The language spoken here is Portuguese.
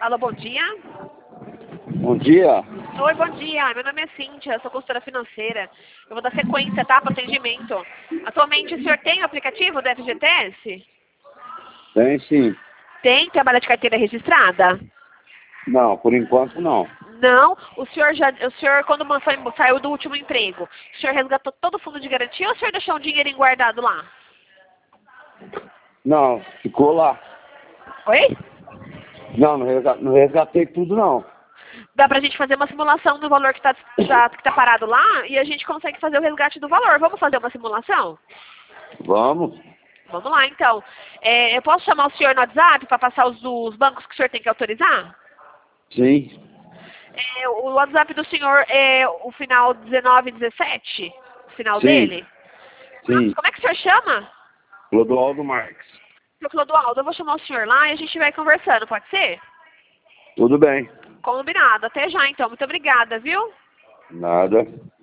Alô, bom dia. Bom dia. Oi, bom dia. Meu nome é Cíntia, sou consultora financeira. Eu vou dar sequência, tá, para atendimento. Atualmente, o senhor tem o aplicativo do FGTS? Tem sim. Tem? Trabalha de carteira registrada? Não, por enquanto não. Não. O senhor quando saiu do último emprego, o senhor resgatou todo o fundo de garantia ou o senhor deixou um dinheirinho guardado lá? Não, ficou lá. Oi? Não, não resgatei tudo não. Dá pra gente fazer uma simulação do valor que tá parado lá e a gente consegue fazer o resgate do valor. Vamos fazer uma simulação? Vamos. Vamos lá, então. Eu posso chamar o senhor no WhatsApp para passar os bancos que o senhor tem que autorizar? Sim. O WhatsApp do senhor é o final 1917? O final Sim. dele? Sim. Como é que o senhor chama? Clodoaldo Marques. Seu Clodoaldo, eu vou chamar o senhor lá e a gente vai conversando, pode ser? Tudo bem. Combinado. Até já, então. Muito obrigada, viu? Nada.